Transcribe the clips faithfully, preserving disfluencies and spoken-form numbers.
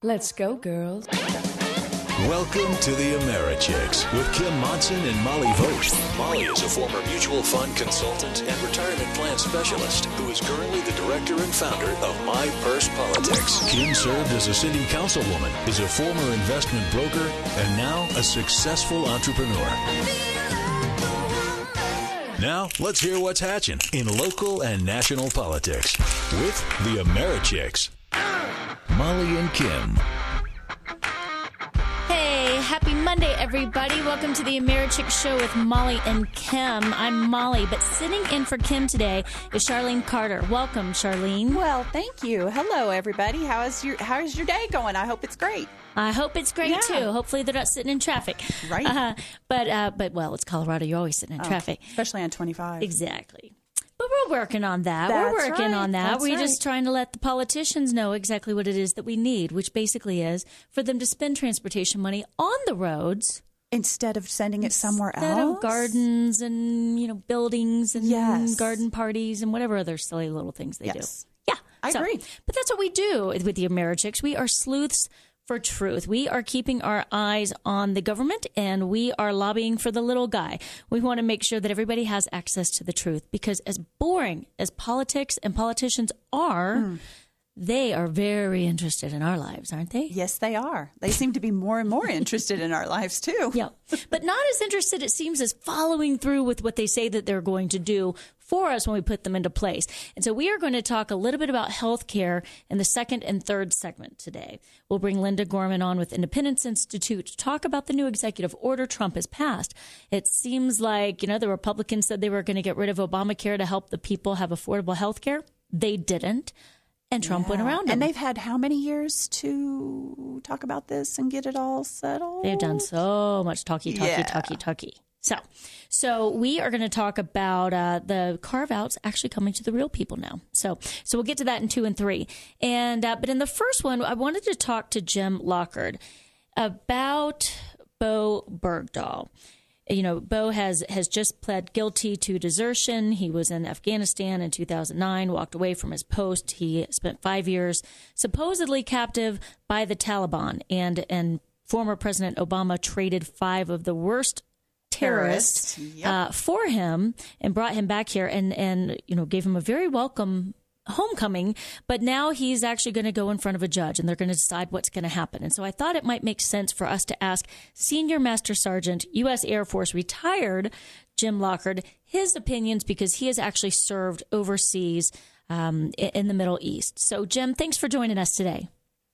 Let's go, girls. Welcome to the AmeriChicks with Kim Monson and Molly Vogt. Molly is a former mutual fund consultant and retirement plan specialist who is currently the director and founder of My Purse Politics. Kim served as a city councilwoman, is a former investment broker, and now a successful entrepreneur. Now, let's hear what's hatching in local and national politics with the AmeriChicks. Molly and Kim. Hey, happy Monday, everybody. Welcome to the AmeriChicks Show with Molly and Kim. I'm Molly, but sitting in for Kim today is Charlene Carter. Welcome, Charlene. Well, thank you. Hello, everybody. How is your How is your day going? I hope it's great. I hope it's great, Yeah. too. Hopefully they're not sitting in traffic. Right. Uh, but, uh, but well, it's Colorado. You're always sitting in Oh, traffic. especially on twenty-five. Exactly. But we're working on that. That's we're working right. on that. That's we're right. just trying to let the politicians know exactly what it is that we need, which basically is for them to spend transportation money on the roads Instead of sending it somewhere instead else. of gardens and, you know, buildings and Yes. garden parties and whatever other silly little things they Yes. do. Yeah. I So- agree. But that's what we do with the AmeriChicks. We are sleuths for truth. We are keeping our eyes on the government, and we are lobbying for the little guy. We want to make sure that everybody has access to the truth, because as boring as politics and politicians are, Mm. they are very interested in our lives, aren't they? Yes, they are. They seem to be more and more interested in our lives, too. Yeah. But not as interested, it seems, as following through with what they say that they're going to do for us when we put them into place. And so we are going to talk a little bit about health care in the second and third segment today. We'll bring Linda Gorman on with Independence Institute to talk about the new executive order Trump has passed. It seems like, you know, the Republicans said they were going to get rid of Obamacare to help the people have affordable health care. They didn't. And Trump went Yeah. around them. And they've had how many years to talk about this and get it all settled? They've done so much talky, talky, Yeah. talky, talky. So, so we are going to talk about uh, the carve-outs actually coming to the real people now. So, so we'll get to that in two and three. And uh, but in the first one, I wanted to talk to Jim Lockard about Bo Bergdahl. You know, Bo has, has just pled guilty to desertion. He was in Afghanistan in two thousand nine, walked away from his post. He spent five years supposedly captive by the Taliban. And, and former President Obama traded five of the worst terrorists Terrorists, yep. uh, for him and brought him back here and, and, you know, gave him a very welcome homecoming. But now he's actually going to go in front of a judge and they're going to decide what's going to happen. And so I thought it might make sense for us to ask Senior Master Sergeant, U S Air Force retired Jim Lockard, his opinions, because he has actually served overseas um, in the Middle East. So, Jim, thanks for joining us today.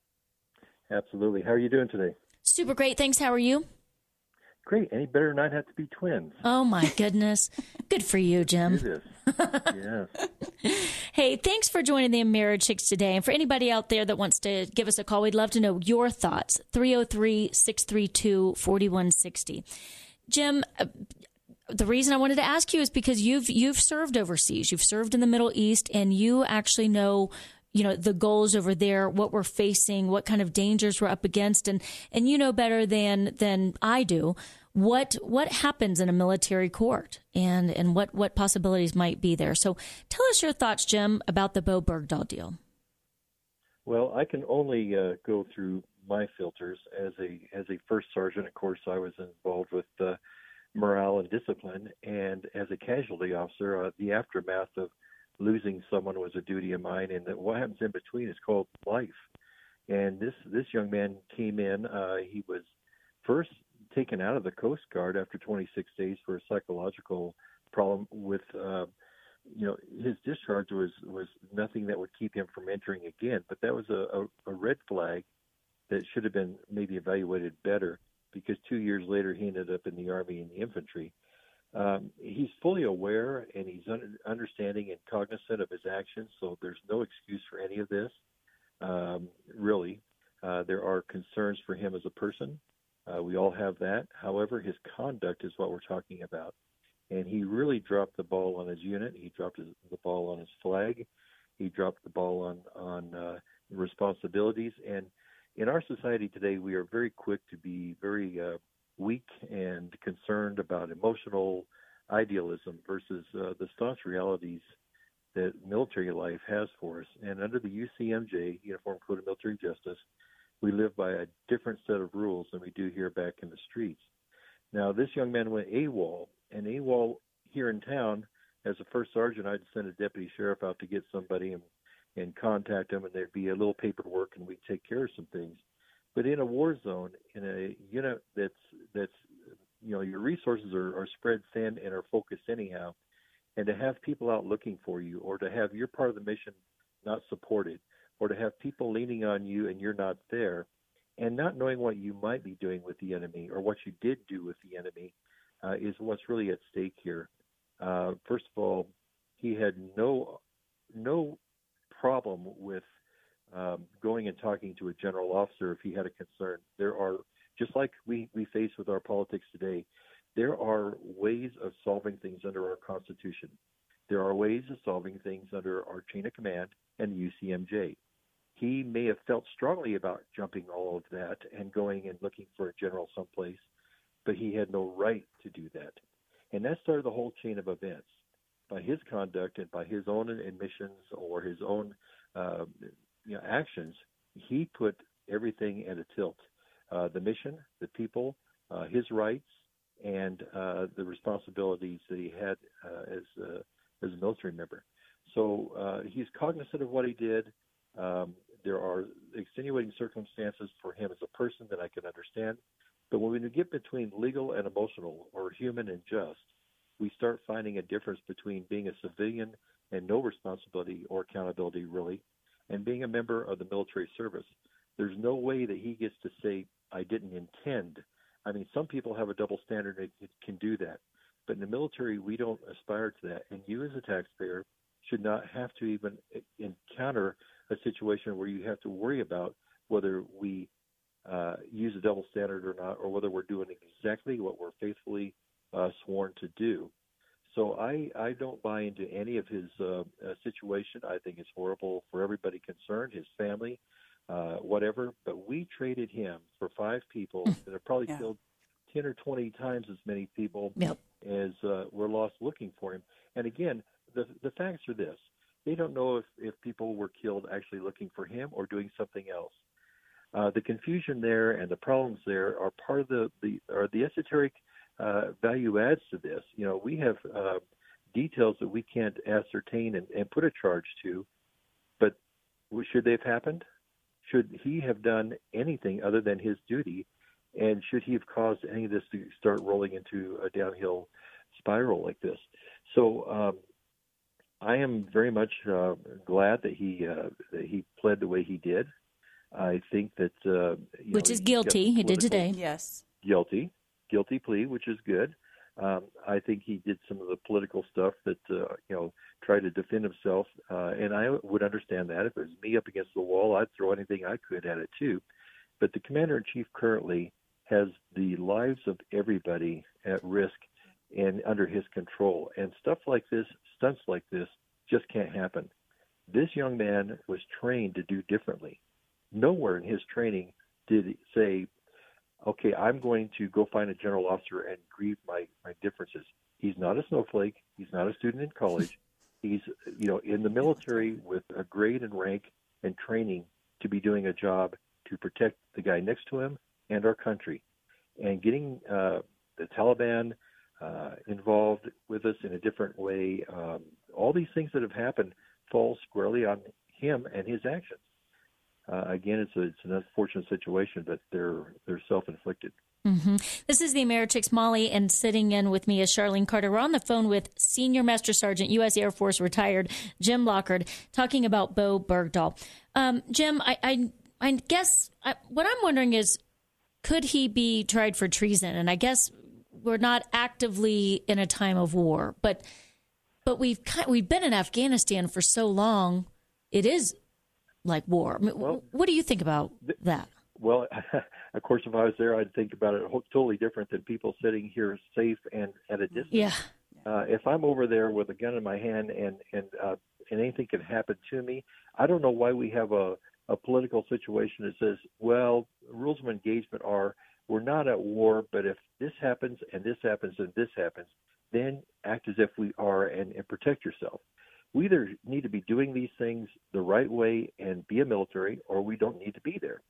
Absolutely. How are you doing today? Super great. Thanks. How are you? Great. Any better than I'd have to be twins. Oh, my goodness. Good for you, Jim. It is. Yes. Hey, thanks for joining the AmeriChicks today. And for anybody out there that wants to give us a call, we'd love to know your thoughts. three oh three, six three two, four one six oh. Jim, uh, the reason I wanted to ask you is because you've you've served overseas. You've served in the Middle East, and you actually know, you know, the goals over there, what we're facing, what kind of dangers we're up against, and and you know better than than I do what what happens in a military court and and what what possibilities might be there. So tell us your thoughts, Jim, about the Bo Bergdahl deal. Well, I can only uh, go through my filters as a as a first sergeant. Of course, I was involved with uh, morale and discipline, and as a casualty officer, uh, the aftermath of losing someone was a duty of mine, and that what happens in between is called life. And this this young man came in. Uh, he was first taken out of the Coast Guard after twenty-six days for a psychological problem with, uh, you know, his discharge was, was nothing that would keep him from entering again. But that was a, a, a red flag that should have been maybe evaluated better, because two years later he ended up in the Army in the infantry. Um, he's fully aware and he's un- understanding and cognizant of his actions, so there's no excuse for any of this, um, really. Uh, there are concerns for him as a person. Uh, we all have that. However, his conduct is what we're talking about. And he really dropped the ball on his unit. He dropped his, the ball on his flag. He dropped the ball on, on uh, responsibilities. And in our society today, we are very quick to be very uh, weak and concerned about emotional idealism versus uh, the staunch realities that military life has for us. And under the U C M J, Uniform Code of Military Justice, We live by a different set of rules than we do here back in the streets. Now, this young man went AWOL, and AWOL here in town, as a first sergeant, I'd send a deputy sheriff out to get somebody and, and contact them, and there'd be a little paperwork, and we'd take care of some things. But in a war zone, in a unit that's, that's you know, your resources are, are spread thin and are focused anyhow, and to have people out looking for you, or to have your part of the mission not supported, or to have people leaning on you and you're not there, and not knowing what you might be doing with the enemy or what you did do with the enemy uh, is what's really at stake here. Uh, first of all, he had no no problem with um, going and talking to a general officer if he had a concern. There are, just like we, we face with our politics today, there are ways of solving things under our Constitution. There are ways of solving things under our chain of command and the U C M J. He may have felt strongly about jumping all of that and going and looking for a general someplace, but he had no right to do that. And that started the whole chain of events. By his conduct and by his own admissions or his own uh, you know, actions, he put everything at a tilt. Uh, the mission, the people, uh, his rights, and uh, the responsibilities that he had uh, as, uh, as a military member. So uh, he's cognizant of what he did. Um, there are extenuating circumstances for him as a person that I can understand. But when we get between legal and emotional, or human and just, we start finding a difference between being a civilian and no responsibility or accountability, really, and being a member of the military service. There's no way that he gets to say, I didn't intend. I mean, some people have a double standard and can do that. But in the military, we don't aspire to that. And you as a taxpayer should not have to even encounter a situation where you have to worry about whether we uh, use a double standard or not, or whether we're doing exactly what we're faithfully uh, sworn to do. So I, I don't buy into any of his uh, uh, situation. I think it's horrible for everybody concerned, his family, uh, whatever. But we traded him for five people that have probably yeah. killed ten or twenty times as many people yep. as uh, were lost looking for him. And again, the the facts are this. They don't know if, if people were killed actually looking for him or doing something else. Uh, the confusion there and the problems there are part of the, the are the esoteric uh, value adds to this. You know, we have uh, details that we can't ascertain and, and put a charge to, but should they have happened? Should he have done anything other than his duty? And should he have caused any of this to start rolling into a downhill spiral like this? So um, I am very much uh, glad that he uh, that he pled the way he did. I think that uh, you which know, is guilty. He did today. Yes, guilty, guilty plea, which is good. Um, I think he did some of the political stuff that uh, you know tried to defend himself, uh, and I would understand that. If it was me up against the wall, I'd throw anything I could at it too. But the commander-in-chief currently has the lives of everybody at risk and under his control. And stuff like this, stunts like this, just can't happen. This young man was trained to do differently. Nowhere in his training did he say, okay, I'm going to go find a general officer and grieve my, my differences. He's not a snowflake. He's not a student in college. He's, you know, in the military with a grade and rank and training to be doing a job to protect the guy next to him and our country. And getting uh, the Taliban uh, involved with us in a different way, um, all these things that have happened fall squarely on him and his actions. Uh, again, it's, a, it's an unfortunate situation, but they're they're self-inflicted. Mm-hmm. This is the Americhicks, Molly, and sitting in with me is Charlene Carter. We're on the phone with Senior Master Sergeant, U S Air Force retired, Jim Lockard, talking about Bowe Bergdahl. Um, Jim, I, I, I guess I, what I'm wondering is, could he be tried for treason? And I guess we're not actively in a time of war, but but we've we've been in Afghanistan for so long, it is like war. I mean, well, what do you think about that? Well, of course, if I was there, I'd think about it totally different than people sitting here safe and at a distance. Yeah. Uh, if I'm over there with a gun in my hand and and uh, and anything can happen to me, I don't know why we have a, a political situation that says, well, rules of engagement are we're not at war, but if this happens and this happens and this happens, then act as if we are and, and protect yourself. We either need to be doing these things the right way and be a military, or we don't need to be there.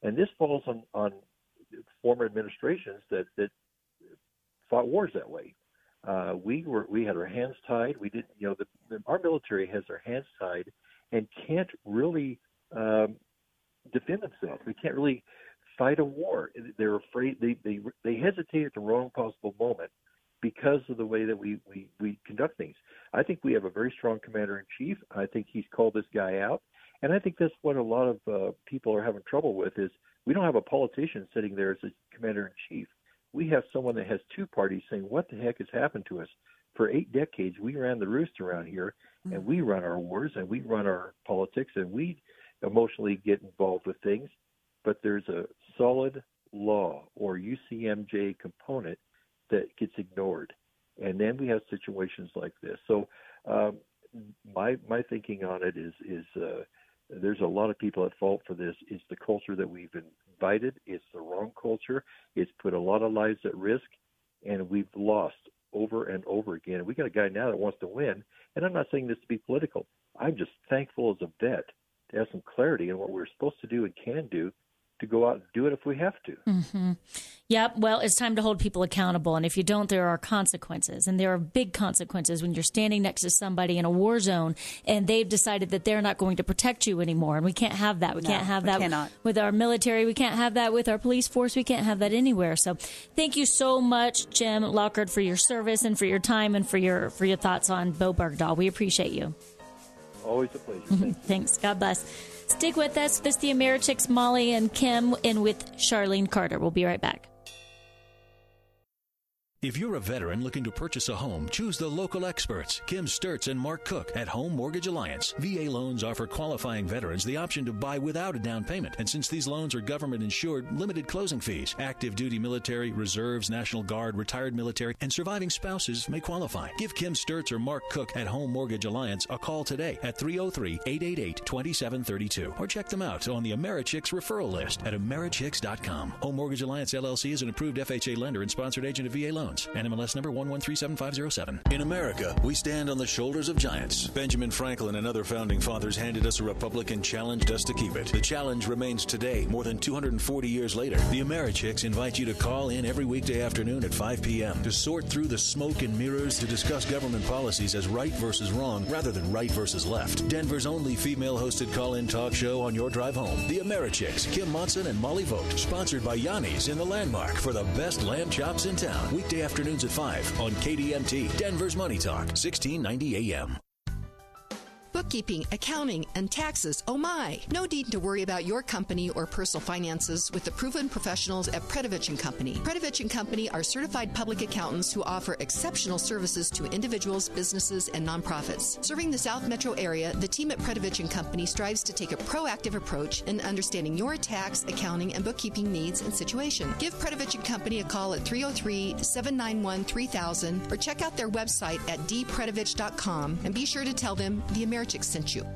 And this falls on, on former administrations that, that fought wars that way. Uh, we were we had our hands tied. We didn't, you know, the, the, our military has their hands tied and can't really um, defend themselves. We can't really fight a war. They're afraid. They they they hesitate at the wrong possible moment because of the way that we, we, we conduct things. I think we have a very strong commander-in-chief. I think he's called this guy out. And I think that's what a lot of uh, people are having trouble with is we don't have a politician sitting there as a commander-in-chief. We have someone that has two parties saying, what the heck has happened to us? For eight decades, we ran the roost around here, mm-hmm. and we run our wars, and we run our politics, and we emotionally get involved with things. But there's a solid law or U C M J component that gets ignored. And then we have situations like this. So um, my my thinking on it is, is uh, there's a lot of people at fault for this. It's the culture that we've invited. It's the wrong culture. It's put a lot of lives at risk, and we've lost over and over again. And we got a guy now that wants to win, and I'm not saying this to be political. I'm just thankful as a vet to have some clarity in what we're supposed to do and can do to go out and do it if we have to. Mm-hmm. Yep. Well, it's time to hold people accountable. And if you don't, there are consequences. And there are big consequences when you're standing next to somebody in a war zone and they've decided that they're not going to protect you anymore. And we can't have that. We no, can't have we that cannot. with our military. We can't have that with our police force. We can't have that anywhere. So thank you so much, Jim Lockhart, for your service and for your time and for your for your thoughts on Bo Bergdahl. We appreciate you. Always a pleasure. Thank Thanks. God bless. Stick with us. This is the Americhicks, Molly and Kim, and with Charlene Carter. We'll be right back. If you're a veteran looking to purchase a home, choose the local experts, Kim Sturtz and Mark Cook at Home Mortgage Alliance. V A loans offer qualifying veterans the option to buy without a down payment. And since these loans are government insured, limited closing fees. Active duty military, reserves, National Guard, retired military, and surviving spouses may qualify. Give Kim Sturtz or Mark Cook at Home Mortgage Alliance a call today at three oh three, eight eight eight, two seven three two or check them out on the Americhicks referral list at Americhicks dot com. Home Mortgage Alliance L L C is an approved F H A lender and sponsored agent of V A loans. N M L S number one one three seven five zero seven. In America, we stand on the shoulders of giants. Benjamin Franklin and other founding fathers handed us a republic and challenged us to keep it. The challenge remains today, more than two hundred forty years later. The Americhicks invite you to call in every weekday afternoon at five p.m. to sort through the smoke and mirrors to discuss government policies as right versus wrong rather than right versus left. Denver's only female-hosted call-in talk show on your drive home. The Americhicks, Kim Monson and Molly Vogt, sponsored by Yanni's in the Landmark for the best lamb chops in town. Weekday afternoons at five on K D M T, Denver's Money Talk, sixteen ninety A M. Bookkeeping, accounting, and taxes, oh my! No need to worry about your company or personal finances with the proven professionals at Predovich and Company. Predovich and Company are certified public accountants who offer exceptional services to individuals, businesses, and nonprofits. Serving the South Metro area, the team at Predovich and Company strives to take a proactive approach in understanding your tax, accounting, and bookkeeping needs and situation. Give Predovich and Company a call at three oh three, seven nine one, three thousand or check out their website at d predovich dot com and be sure to tell them the Americhicks sent you.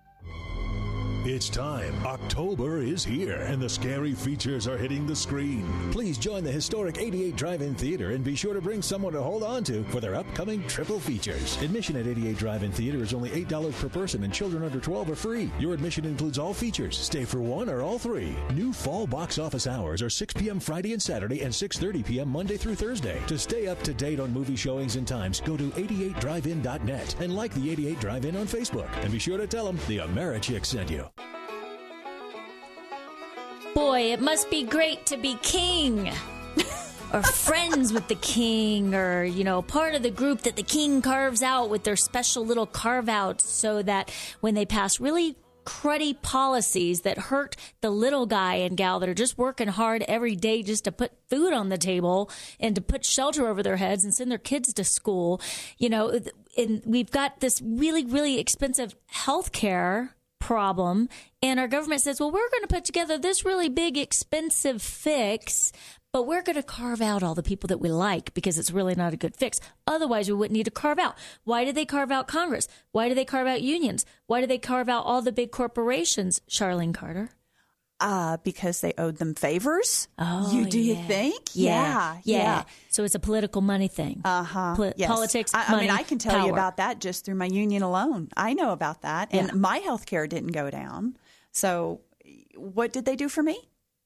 It's time. October is here, and the scary features are hitting the screen. Please join the historic eighty-eight Drive-In Theater and be sure to bring someone to hold on to for their upcoming triple features. Admission at eighty-eight Drive-In Theater is only eight dollars per person, and children under twelve are free. Your admission includes all features. Stay for one or all three. New fall box office hours are six p.m. Friday and Saturday and six thirty p.m. Monday through Thursday. To stay up to date on movie showings and times, go to eighty-eight drive in dot net and like the eighty-eight Drive-In on Facebook. And be sure to tell them the Americhicks sent you. Boy, it must be great to be king or friends with the king or, you know, part of the group that the king carves out with their special little carve outs so that when they pass really cruddy policies that hurt the little guy and gal that are just working hard every day just to put food on the table and to put shelter over their heads and send their kids to school, you know, and we've got this really, really expensive health care problem, and our government says, well, we're going to put together this really big, expensive fix, but we're going to carve out all the people that we like because it's really not a good fix. Otherwise, we wouldn't need to carve out. Why do they carve out Congress? Why do they carve out unions? Why do they carve out all the big corporations, Charlene Carter? Uh, because they owed them favors. Oh, you do yeah. you think? Yeah, yeah, yeah. So it's a political money thing. Uh huh. Poli- yes. Politics. I, money, I mean, I can tell power. you about that just through my union alone. I know about that, and Yeah. my health care didn't go down. So, what did they do for me?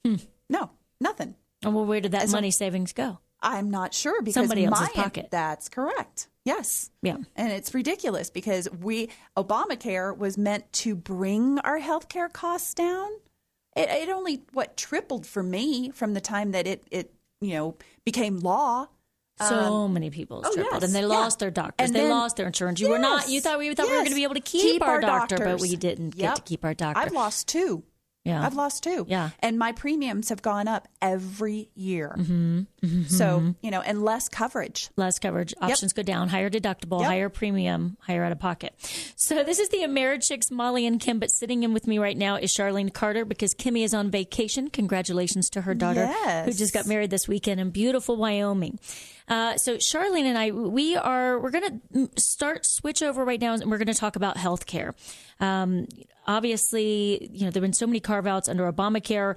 Hmm. No, nothing. Oh, well, where did that As a- money savings go? I'm not sure because Somebody else's my, pocket. That's correct. Yes. Yeah. And it's ridiculous because we Obamacare was meant to bring our health care costs down. It, it only what tripled for me from the time that it it you know became law. So Um, many people oh, tripled, yes, and they yeah. lost their doctors. And they then- lost their insurance. You were not. You thought we thought we were yes. going to be able to keep, our, doctor, but doctors. we didn't Yep. get to keep our doctor. I've lost two. Yeah. I've lost two. Yeah. And my premiums have gone up every year. Mm-hmm. Mm-hmm. So, you know, and less coverage. Less coverage. Options go down. Higher deductible, Yep. higher premium, higher out of pocket. So this is the Americhicks, Molly and Kim. But sitting in with me right now is Charlene Carter because Kimmy is on vacation. Congratulations to her daughter Yes. who just got married this weekend in beautiful Wyoming. Uh, so Charlene and I, we are we're going to start switch over right now, and we're going to talk about healthcare. Um, obviously, you know there've been so many carve outs under Obamacare.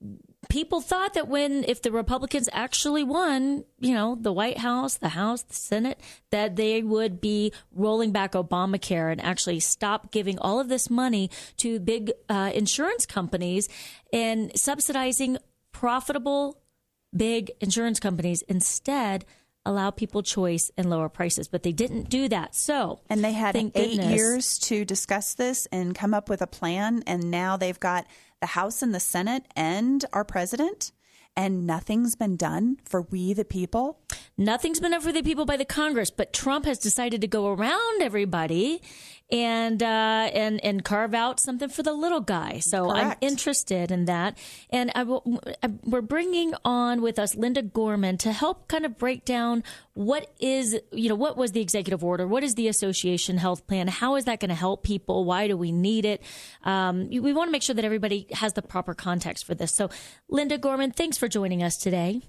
People thought that when, if the Republicans actually won, you know, the White House, the House, the Senate, that they would be rolling back Obamacare and actually stop giving all of this money to big uh, insurance companies and subsidizing profitable big insurance companies. Instead, allow people choice and lower prices. But they didn't do that. So, And they had thank eight goodness. years to discuss this and come up with a plan. And now they've got the House and the Senate and our president. And nothing's been done for we the people. Nothing's been done for the people by the Congress, but Trump has decided to go around everybody and uh, and and carve out something for the little guy. So Correct. I'm interested in that. And I will, I, we're bringing on with us Linda Gorman to help kind of break down what is, you know, what was the executive order? What is the association health plan? How is that going to help people? Why do we need it? Um, we want to make sure that everybody has the proper context for this. So Linda Gorman, thanks for joining us today.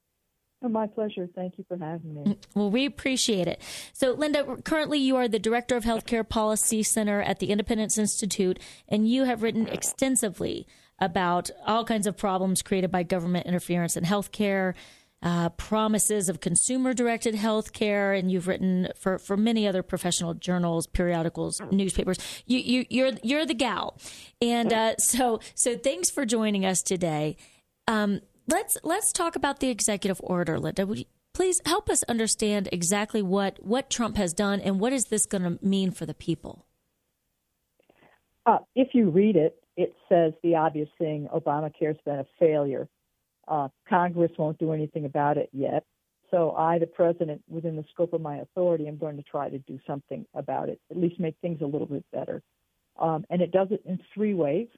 Oh, my pleasure. Thank you for having me. Well, we appreciate it. So, Linda, currently you are the Director of Healthcare Policy Center at the Independence Institute, and you have written extensively about all kinds of problems created by government interference in healthcare, uh, promises of consumer-directed healthcare, and you've written for, for many other professional journals, periodicals, newspapers. You, you, you're you're the gal, and uh, so so thanks for joining us today. Um, Let's let's talk about the executive order, Linda. Would you please help us understand exactly what, what Trump has done and what is this going to mean for the people? Uh, if you read it, it says the obvious thing: Obamacare's been a failure. Uh, Congress won't do anything about it yet. So I, the president, within the scope of my authority, am going to try to do something about it, at least make things a little bit better. Um, and it does it in three ways.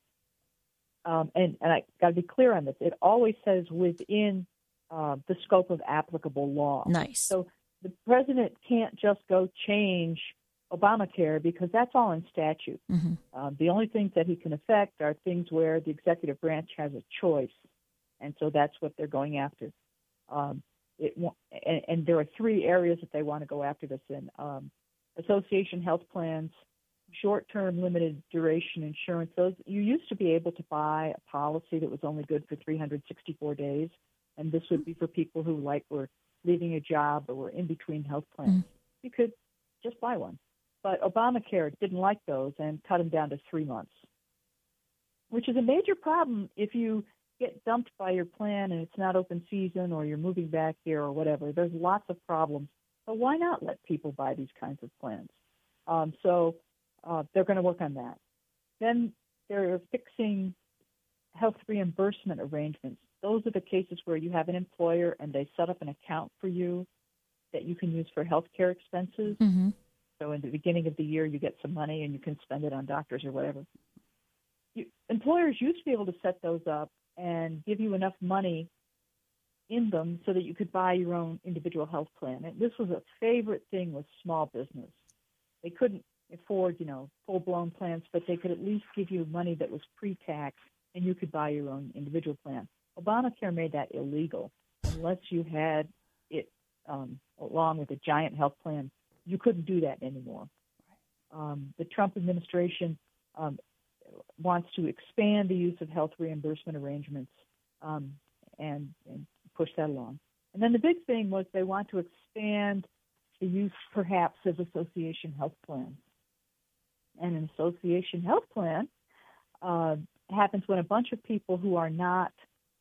Um, and, and I got to be clear on this. It always says within uh, the scope of applicable law. Nice. So the president can't just go change Obamacare because that's all in statute. Mm-hmm. Uh, the only things that he can affect are things where the executive branch has a choice, and so that's what they're going after. Um, it and, and there are three areas that they want to go after this in: um, association health plans, short-term limited duration insurance. Those you used to be able to buy a policy that was only good for three hundred sixty-four days, and this would be for people who like were leaving a job or were in between health plans. Mm. You could just buy one, but Obamacare didn't like those and cut them down to three months, which is a major problem if you get dumped by your plan and it's not open season or you're moving back here or whatever. There's lots of problems. So why not let people buy these kinds of plans? Um, so Uh, they're going to work on that. Then they're fixing health reimbursement arrangements. Those are the cases where you have an employer and they set up an account for you that you can use for health care expenses. Mm-hmm. So in the beginning of the year, you get some money and you can spend it on doctors or whatever. You, employers used to be able to set those up and give you enough money in them so that you could buy your own individual health plan. And this was a favorite thing with small business. They couldn't afford, you know, full-blown plans, but they could at least give you money that was pre-tax and you could buy your own individual plan. Obamacare made that illegal. Unless you had it um, along with a giant health plan, you couldn't do that anymore. Um, the Trump administration um, wants to expand the use of health reimbursement arrangements um, and, and push that along. And then the big thing was they want to expand the use, perhaps, of association health plans. And an association health plan uh, happens when a bunch of people who are not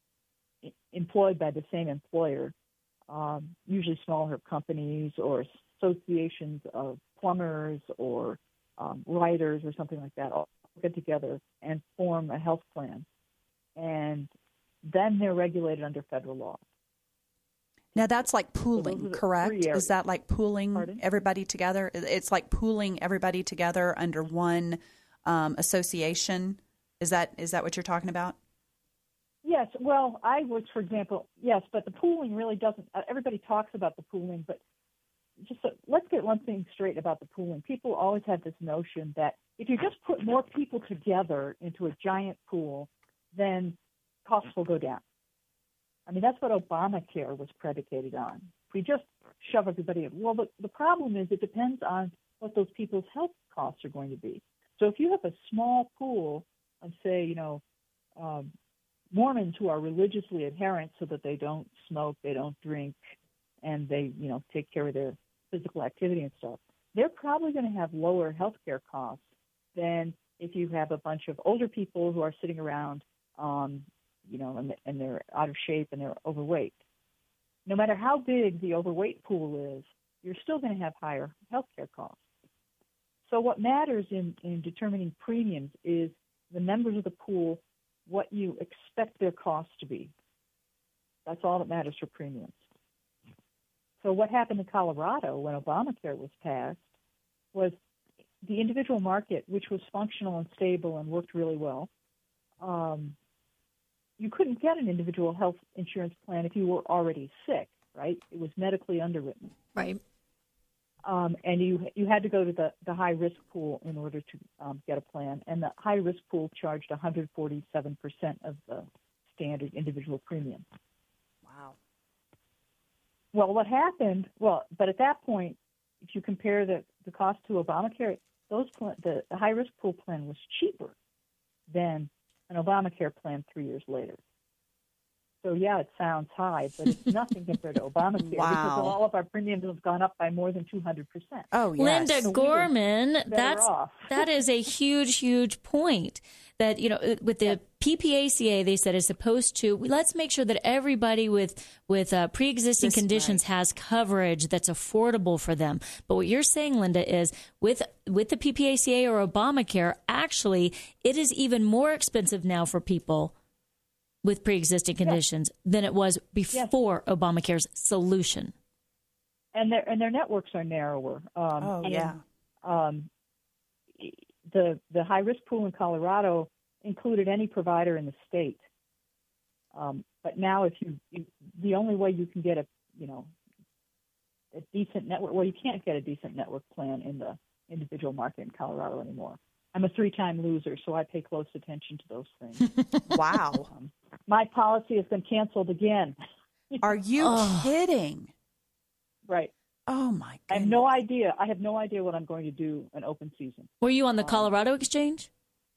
employed by the same employer, um, usually smaller companies or associations of plumbers or um, writers or something like that, all get together and form a health plan. And then they're regulated under federal law. Now, that's like pooling, so correct? Is that like pooling Pardon? everybody together? It's like pooling everybody together under one um, association. Is that is that what you're talking about? Yes. Well, I was, for example, yes, but the pooling really doesn't uh, – everybody talks about the pooling, but just uh, let's get one thing straight about the pooling. People always have this notion that if you just put more people together into a giant pool, then costs will go down. I mean, that's what Obamacare was predicated on. If we just shove everybody in. Well, the, the problem is it depends on what those people's health costs are going to be. So if you have a small pool of, say, you know, um, Mormons who are religiously adherent so that they don't smoke, they don't drink, and they, you know, take care of their physical activity and stuff, they're probably going to have lower health care costs than if you have a bunch of older people who are sitting around um, you know, and, and they're out of shape and they're overweight. No matter how big the overweight pool is, you're still going to have higher healthcare costs. So what matters in, in determining premiums is the members of the pool, what you expect their costs to be. That's all that matters for premiums. So what happened in Colorado when Obamacare was passed was the individual market, which was functional and stable and worked really well, um, you couldn't get an individual health insurance plan if you were already sick, right? It was medically underwritten. Right. Um, and you you had to go to the, the high-risk pool in order to um, get a plan. And the high-risk pool charged one hundred forty-seven percent of the standard individual premium. Wow. Well, what happened, well, but at that point, if you compare the, the cost to Obamacare, those the, the high-risk pool plan was cheaper than an Obamacare plan three years later. So, yeah, it sounds high, but it's nothing compared to Obamacare Wow. because all of our premiums have gone up by more than two hundred percent. Oh, yes. Linda So we Gorman, were that's off. that is a huge, huge point. That, you know, with the P P A C A, they said is supposed to let's make sure that everybody with with uh, pre-existing This- conditions right. has coverage that's affordable for them. But what you're saying, Linda, is with with the P P A C A or Obamacare, actually, it is even more expensive now for people with pre-existing conditions yes. than it was before yes. Obamacare's solution. And their and their networks are narrower. Um, oh and, yeah. Um, the the high risk pool in Colorado included any provider in the state. Um, but now, if you, you the only way you can get a you know a decent network, well, you can't get a decent network plan in the individual market in Colorado anymore. I'm a three-time loser, so I pay close attention to those things. Wow. Um, my policy has been canceled again. Are you oh. kidding? Right. Oh, my goodness. I have no idea. I have no idea what I'm going to do in open season. Were you on the Colorado um, exchange?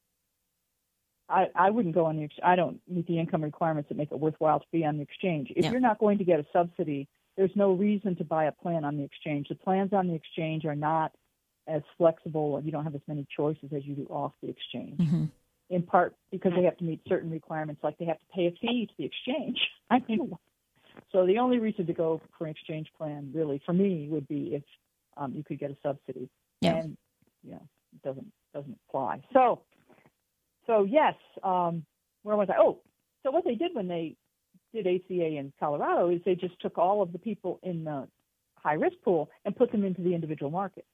I, I wouldn't go on the exchange. I don't meet the income requirements that make it worthwhile to be on the exchange. If yeah. you're not going to get a subsidy, there's no reason to buy a plan on the exchange. The plans on the exchange are not as flexible, and you don't have as many choices as you do off the exchange. Mm-hmm. In part because they have to meet certain requirements, like they have to pay a fee to the exchange. I mean, so the only reason to go for an exchange plan, really, for me, would be if um, you could get a subsidy, yeah. and you know, it doesn't doesn't apply. So, so yes, um, where was I? Oh, so what they did when they did A C A in Colorado is they just took all of the people in the high risk pool and put them into the individual market.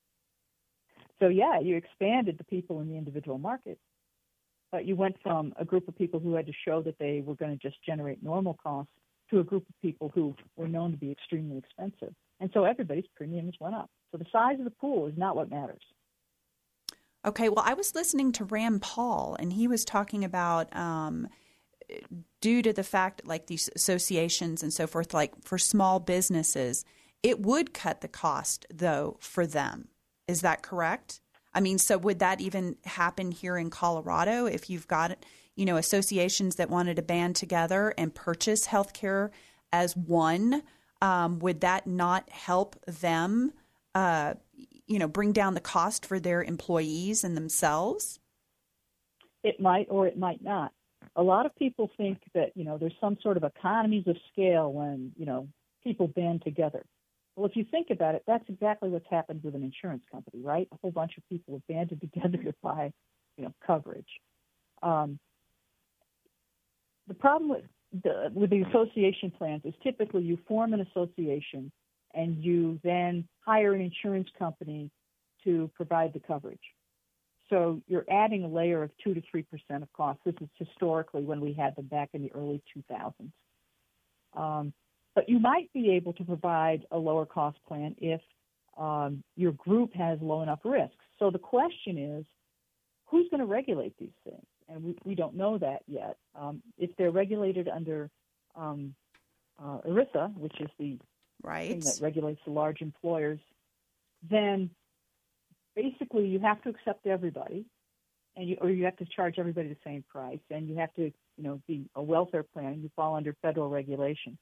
So, yeah, you expanded the people in the individual market, but you went from a group of people who had to show that they were going to just generate normal costs to a group of people who were known to be extremely expensive. And so everybody's premiums went up. So the size of the pool is not what matters. Okay, well, I was listening to Rand Paul, and he was talking about um, due to the fact, like these associations and so forth, like for small businesses, it would cut the cost, though, for them. Is that correct? I mean, so would that even happen here in Colorado if you've got, you know, associations that wanted to band together and purchase healthcare as one? Um, would that not help them, uh, you know, bring down the cost for their employees and themselves? It might or it might not. a lot of people think that, you know, there's some sort of economies of scale when, you know, people band together. Well, if you think about it, that's exactly what's happened with an insurance company, right? A whole bunch of people have banded together to buy, you know, coverage. Um, the problem with the, with the association plans is typically you form an association and you then hire an insurance company to provide the coverage. So you're adding a layer of two to three percent of cost. This is historically when we had them back in the early two thousands. Um, but you might be able to provide a lower cost plan if um, your group has low enough risks. So the question is, who's going to regulate these things? And we, we don't know that yet. Um, if they're regulated under um, uh, ERISA, which is the right. thing that regulates the large employers, then basically you have to accept everybody, and you, or you have to charge everybody the same price, and you have to, you know, be a welfare plan. You fall under federal regulation.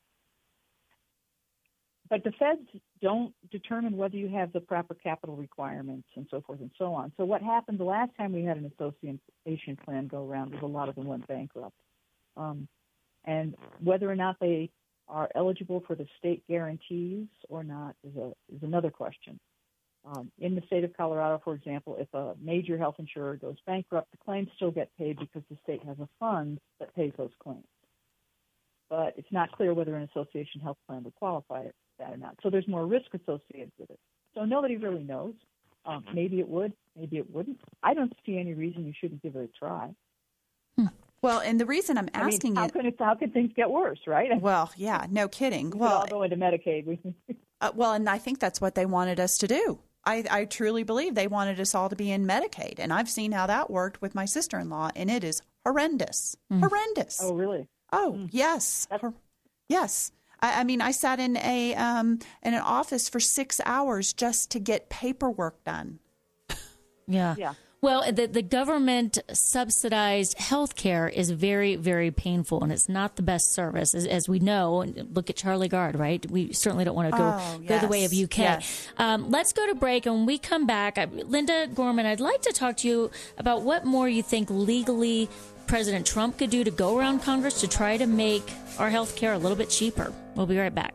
But the feds don't determine whether you have the proper capital requirements and so forth and so on. So what happened the last time we had an association plan go around was a lot of them went bankrupt. Um, and whether or not they are eligible for the state guarantees or not is a is another question. Um, in the state of Colorado, for example, if a major health insurer goes bankrupt, the claims still get paid because the state has a fund that pays those claims. But it's not clear whether an association health plan would qualify it. That or not. So there's more risk associated with it. So nobody really knows. Um, maybe it would, maybe it wouldn't. I don't see any reason you shouldn't give it a try. Hmm. Well, and the reason I'm asking I mean, how it, can it, how can things get worse, right? Well, yeah, no kidding. We well, could all go into Medicaid. uh, well, and I think that's what they wanted us to do. I, I truly believe they wanted us all to be in Medicaid, and I've seen how that worked with my sister-in-law, and it is horrendous, mm. horrendous. Oh, really? Oh, mm. yes, Hor- yes. I mean, I sat in a um, in an office for six hours just to get paperwork done. Yeah. Yeah. Well, the, the government subsidized health care is very, very painful, and it's not the best service, as, as we know. Look at Charlie Gard, right? We certainly don't want to go, oh, yes. go the way of U K. Yes. Um, let's go to break, and when we come back, I, Linda Gorman, I'd like to talk to you about what more you think legally President Trump could do to go around Congress to try to make our health care a little bit cheaper. We'll be right back.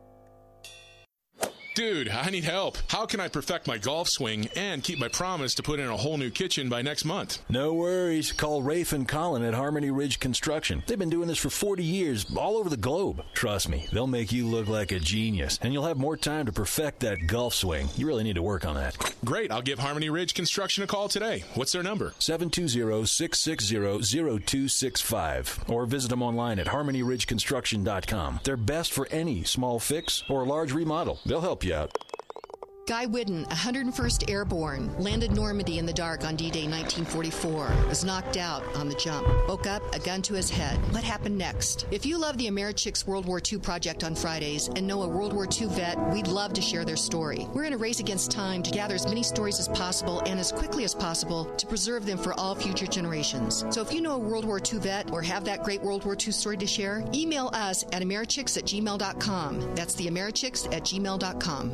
Dude, I need help. How can I perfect my golf swing and keep my promise to put in a whole new kitchen by next month? No worries. Call Rafe and Colin at Harmony Ridge Construction. They've been doing this for forty years, all over the globe. Trust me, they'll make you look like a genius, and you'll have more time to perfect that golf swing. You really need to work on that. Great. I'll give Harmony Ridge Construction a call today. What's their number? seven two zero, six six zero, zero two six five. Or visit them online at harmony ridge construction dot com. They're best for any small fix or large remodel. They'll help you out. Guy Whidden, one hundred first Airborne, landed Normandy in the dark on D-Day nineteen forty-four, was knocked out on the jump, woke up, a gun to his head. What happened next? If you love the Americhicks World War Two project on Fridays and know a World War Two vet, we'd love to share their story. We're in a race against time to gather as many stories as possible and as quickly as possible to preserve them for all future generations. So if you know a World War Two vet or have that great World War Two story to share, email us at americhicks at gmail dot com. That's the americhicks at gmail dot com.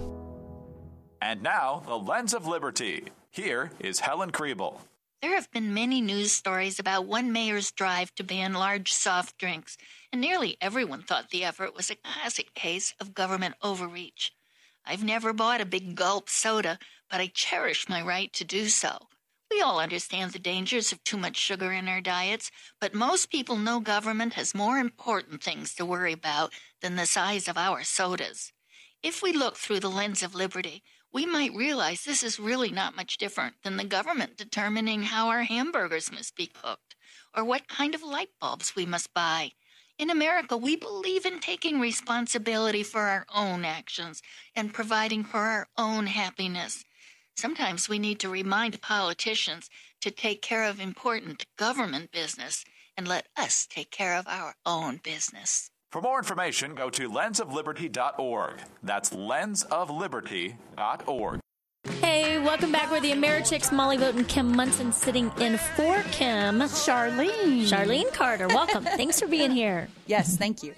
And now, the Lens of Liberty. Here is Helen Kriebel. There have been many news stories about one mayor's drive to ban large soft drinks, and nearly everyone thought the effort was a classic case of government overreach. I've never bought a big gulp soda, but I cherish my right to do so. We all understand the dangers of too much sugar in our diets, but most people know government has more important things to worry about than the size of our sodas. If we look through the lens of liberty, we might realize this is really not much different than the government determining how our hamburgers must be cooked or what kind of light bulbs we must buy. In America, we believe in taking responsibility for our own actions and providing for our own happiness. Sometimes we need to remind politicians to take care of important government business and let us take care of our own business. For more information, go to lens of liberty dot org. That's lens of liberty dot org. Hey, welcome back. We're the Americhicks, Molly Vogt and Kim Munson, sitting in for Kim. Charlene. Charlene Carter, welcome. Thanks for being here. Yes, thank you.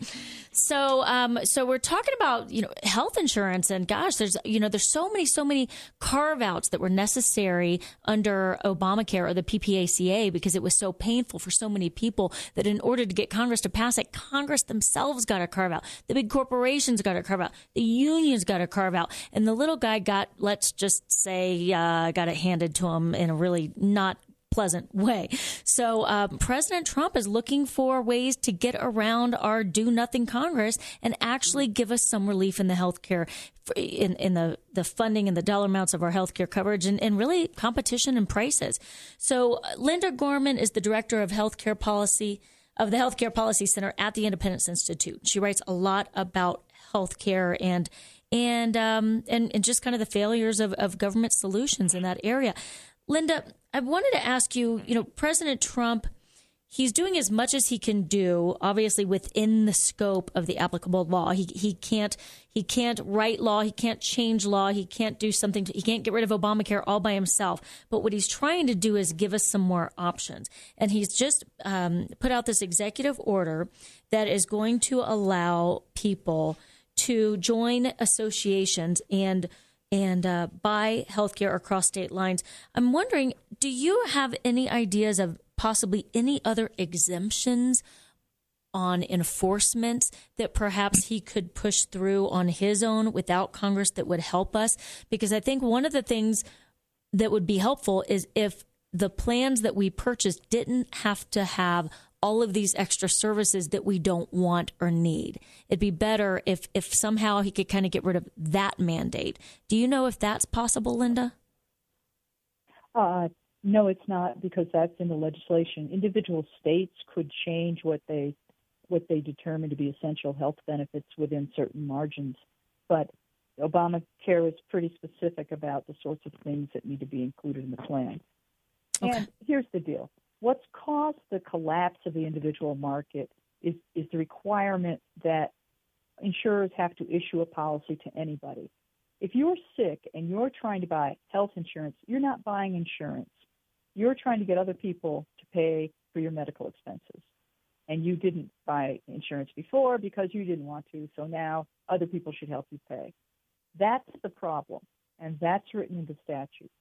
So, um, so we're talking about, you know, health insurance, and gosh, there's, you know, there's so many, so many carve outs that were necessary under Obamacare or the P P A C A because it was so painful for so many people that in order to get Congress to pass it, Congress themselves got to carve out. The big corporations got to carve out. The unions got to carve out. And the little guy got, let's just say, uh, got it handed to him in a really not pleasant way. So uh, President Trump is looking for ways to get around our do-nothing Congress and actually give us some relief in the health care, in, in the, the funding and the dollar amounts of our health care coverage, and, and really competition and prices. So uh, Linda Gorman is the director of healthcare policy of the Healthcare Policy Center at the Independence Institute. She writes a lot about healthcare and and um, and, and just kind of the failures of, of government solutions in that area. Linda, I wanted to ask you, you know, President Trump, he's doing as much as he can do, obviously within the scope of the applicable law. He he can't he can't write law, he can't change law, he can't do something, to, he can't get rid of Obamacare all by himself. But what he's trying to do is give us some more options. And he's just um, put out this executive order that is going to allow people to join associations and and uh, buy healthcare across state lines. I'm wondering, do you have any ideas of possibly any other exemptions on enforcement that perhaps he could push through on his own without Congress that would help us? Because I think one of the things that would be helpful is if the plans that we purchased didn't have to have all of these extra services that we don't want or need. It'd be better if, if somehow he could kind of get rid of that mandate. Do you know if that's possible, Linda? Uh, no, it's not, because that's in the legislation. Individual states could change what they what they determine to be essential health benefits within certain margins. But Obamacare is pretty specific about the sorts of things that need to be included in the plan. Okay. And here's the deal. What's caused the collapse of the individual market is, is the requirement that insurers have to issue a policy to anybody. If you're sick and you're trying to buy health insurance, you're not buying insurance. You're trying to get other people to pay for your medical expenses. And you didn't buy insurance before because you didn't want to, so now other people should help you pay. That's the problem, and that's written into statute.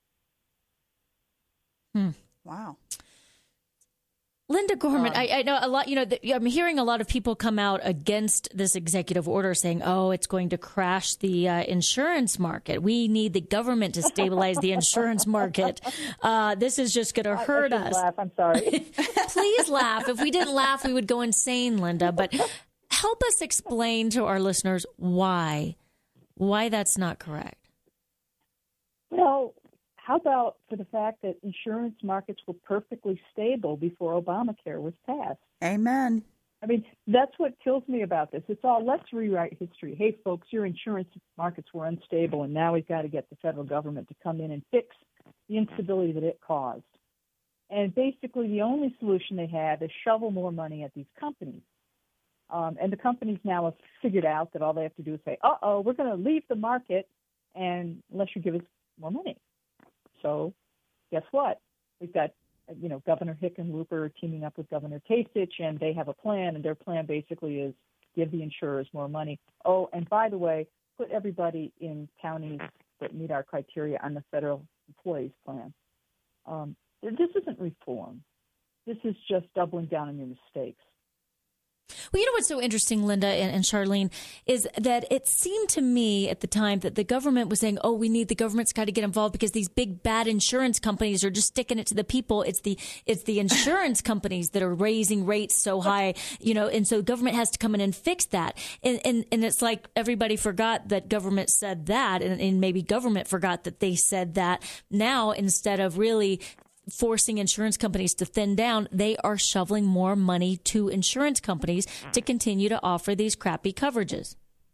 Hmm. Wow. Linda Gorman, Um, I, I know a lot, you know, the, I'm hearing a lot of people come out against this executive order saying, oh, it's going to crash the uh, insurance market. We need the government to stabilize the insurance market. Uh, this is just going to hurt I, I us. Laugh. I'm sorry. Please laugh. If we didn't laugh, we would go insane, Linda. But help us explain to our listeners why, why that's not correct. Well, how about for the fact that insurance markets were perfectly stable before Obamacare was passed? Amen. I mean, that's what kills me about this. It's all, let's rewrite history. Hey, folks, your insurance markets were unstable, and now we've got to get the federal government to come in and fix the instability that it caused. And basically, the only solution they have is shovel more money at these companies. Um, and the companies now have figured out that all they have to do is say, uh-oh, we're going to leave the market and unless you give us more money. So guess what? We've got, you know, Governor Hickenlooper teaming up with Governor Kasich, and they have a plan, and their plan basically is give the insurers more money. Oh, and by the way, put everybody in counties that meet our criteria on the federal employees plan. Um, this isn't reform. This is just doubling down on your mistakes. Well, you know what's so interesting, Linda and, and Charlene, is that it seemed to me at the time that the government was saying, oh, we need the government's got to get involved because these big bad insurance companies are just sticking it to the people. It's the it's the insurance companies that are raising rates so high, you know, and so government has to come in and fix that. And and, and it's like everybody forgot that government said that, and, and maybe government forgot that they said that. Now, instead of really forcing insurance companies to thin down, they are shoveling more money to insurance companies to continue to offer these crappy coverages.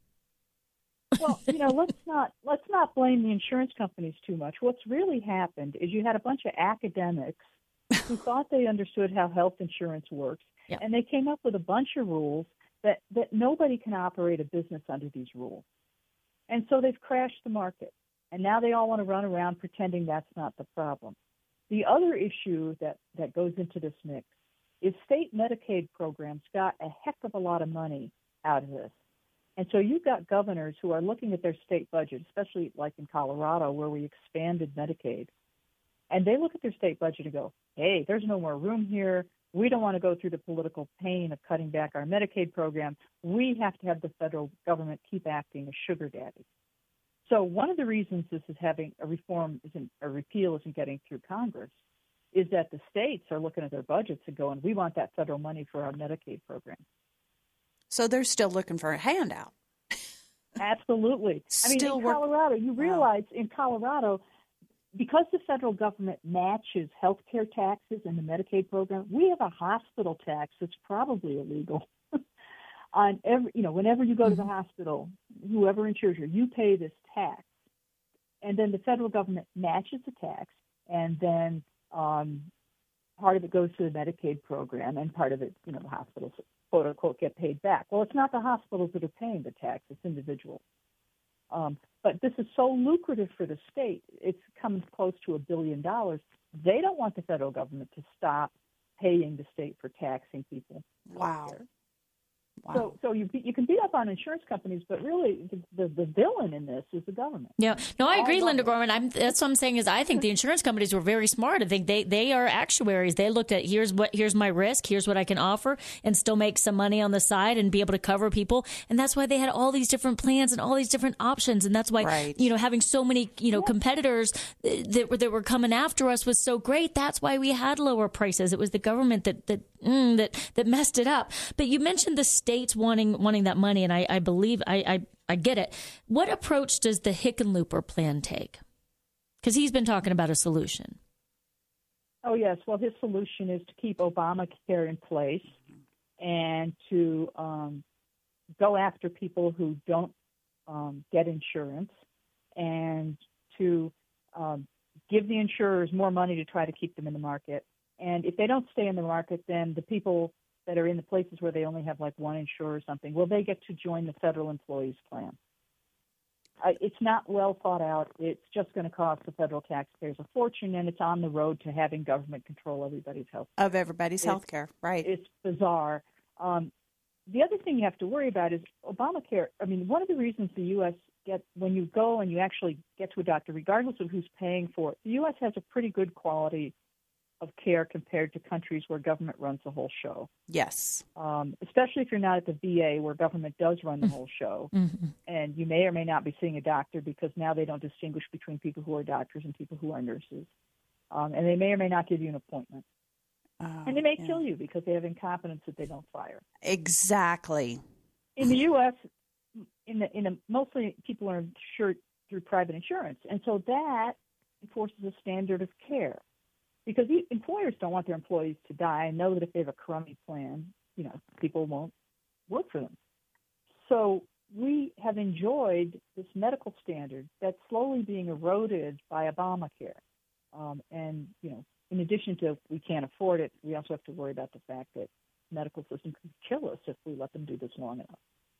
Well, you know, let's not let's not blame the insurance companies too much. What's really happened is you had a bunch of academics who thought they understood how health insurance works, yeah. and they came up with a bunch of rules that, that nobody can operate a business under these rules. And so they've crashed the market, and now they all want to run around pretending that's not the problem. The other issue that, that goes into this mix is state Medicaid programs got a heck of a lot of money out of this. And so you've got governors who are looking at their state budget, especially like in Colorado where we expanded Medicaid, and they look at their state budget and go, hey, there's no more room here. We don't want to go through the political pain of cutting back our Medicaid program. We have to have the federal government keep acting as sugar daddy. So one of the reasons this is having a reform isn't a repeal isn't getting through Congress is that the states are looking at their budgets and going, we want that federal money for our Medicaid program. So they're still looking for a handout. Absolutely. I mean, Still in work- Colorado, you realize wow. in Colorado, because the federal government matches health care taxes in the Medicaid program, we have a hospital tax that's probably illegal. On every, you know, whenever you go to the hospital, whoever insures you, you pay this tax, and then the federal government matches the tax, and then um, part of it goes to the Medicaid program, and part of it, you know, the hospitals, quote unquote, get paid back. Well, it's not the hospitals that are paying the tax; it's individuals. Um, but this is so lucrative for the state; it's comes close to a billion dollars. They don't want the federal government to stop paying the state for taxing people. Wow. Wow. So, so you you can beat up on insurance companies, but really the, the, the villain in this is the government. Yeah, no, I agree, All Linda Gorman. I'm, that's what I'm saying is I think the insurance companies were very smart. I think they, they are actuaries. They looked at here's what here's my risk, here's what I can offer, and still make some money on the side and be able to cover people. And that's why they had all these different plans and all these different options. And that's why right. you know having so many you know yeah. competitors that were that were coming after us was so great. That's why we had lower prices. It was the government that that mm, that that messed it up. But you mentioned the states wanting. wanting that money, and I, I believe I, I, I get it. What approach does the Hickenlooper plan take? Because he's been talking about a solution. Oh, yes. Well, his solution is to keep Obamacare in place and to um, go after people who don't um, get insurance and to um, give the insurers more money to try to keep them in the market. And if they don't stay in the market, then the people that are in the places where they only have like one insurer or something, well, they get to join the federal employees plan. Uh, it's not well thought out. It's just going to cost the federal taxpayers a fortune, and it's on the road to having government control everybody's health care. Of everybody's health care, right. It's bizarre. Um, the other thing you have to worry about is Obamacare. I mean, one of the reasons the U S get, when you go and you actually get to a doctor, regardless of who's paying for it, the U S has a pretty good quality of care compared to countries where government runs the whole show. Yes. Um, especially if you're not at the V A where government does run the whole show. Mm-hmm. And you may or may not be seeing a doctor because now they don't distinguish between people who are doctors and people who are nurses. Um, and they may or may not give you an appointment. Oh, and they may yeah. kill you because they have incompetence that they don't fire. Exactly. In the U S, in the, in the, mostly people are insured through private insurance. And so that enforces a standard of care. Because the employers don't want their employees to die and know that if they have a crummy plan, you know, people won't work for them. So we have enjoyed this medical standard that's slowly being eroded by Obamacare. Um, and, you know, in addition to we can't afford it, we also have to worry about the fact that the medical system could kill us if we let them do this long enough.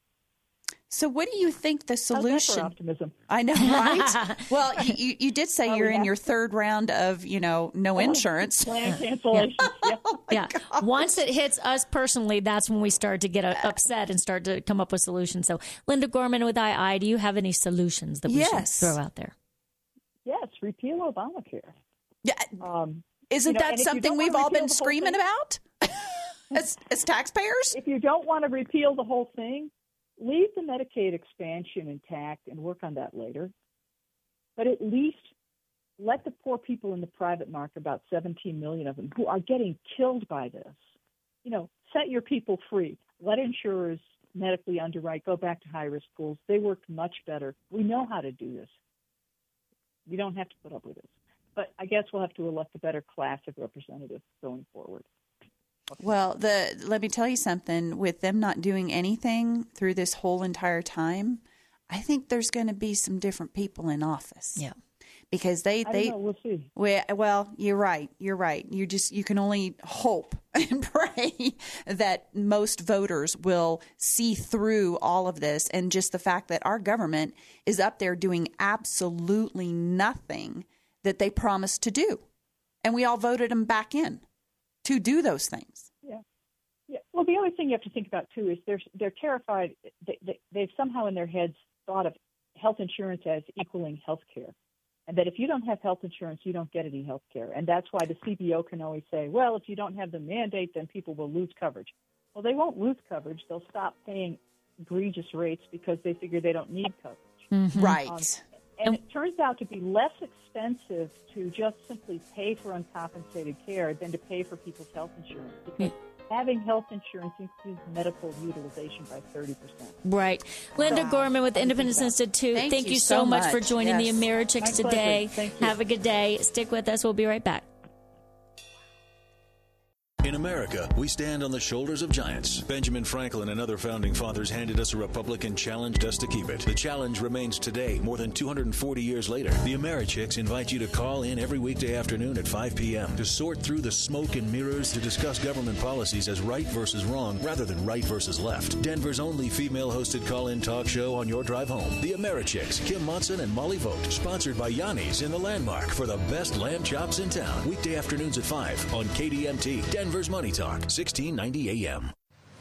So what do you think the solution? How's that for optimism? I know, right? Well, you, you did say well, you're in your to... third round of, you know, no oh, insurance. Plan cancellation. Yeah. yeah. Oh yeah. gosh. Once it hits us personally, that's when we start to get uh, upset and start to come up with solutions. So, Linda Gorman with I I, do you have any solutions that we yes. should throw out there? Yes, repeal Obamacare. Yeah. Um, Isn't you know, that something we've all been screaming thing, about as, as taxpayers? If you don't want to repeal the whole thing, leave the Medicaid expansion intact and work on that later. But at least let the poor people in the private market, about seventeen million of them, who are getting killed by this, you know, set your people free. Let insurers medically underwrite, go back to high-risk pools. They work much better. We know how to do this. We don't have to put up with this. But I guess we'll have to elect a better class of representatives going forward. Well, the let me tell you something. With them not doing anything through this whole entire time, I think there's going to be some different people in office. Yeah, because they I they don't know, we'll see. Well, well, you're right. You're right. You just you can only hope and pray that most voters will see through all of this, and just the fact that our government is up there doing absolutely nothing that they promised to do, and we all voted them back in to do those things. Yeah. Yeah. Well, the other thing you have to think about, too, is they're, they're terrified. They, they, they've somehow in their heads thought of health insurance as equaling health care, and that if you don't have health insurance, you don't get any health care. And that's why the C B O can always say, well, if you don't have the mandate, then people will lose coverage. Well, they won't lose coverage. They'll stop paying egregious rates because they figure they don't need coverage. Mm-hmm. Right. Um, and it turns out to be less expensive to just simply pay for uncompensated care than to pay for people's health insurance. Because having health insurance increases medical utilization by thirty percent. Right. Linda Wow. Gorman with Independence Institute. Thank Thank you you so so much, much. for joining Yes. the Americhicks My today. pleasure. Thank you. Have a good day. Stick with us. We'll be right back. In America, we stand on the shoulders of giants. Benjamin Franklin and other founding fathers handed us a republic and challenged us to keep it. The challenge remains today, more than two hundred forty years later. The Americhicks invite you to call in every weekday afternoon at five p.m. to sort through the smoke and mirrors to discuss government policies as right versus wrong rather than right versus left. Denver's only female-hosted call-in talk show on your drive home. The Americhicks, Kim Monson and Molly Vogt. Sponsored by Yanni's in the Landmark for the best lamb chops in town. Weekday afternoons at five on K D M T, Denver's Money Talk, sixteen ninety A M.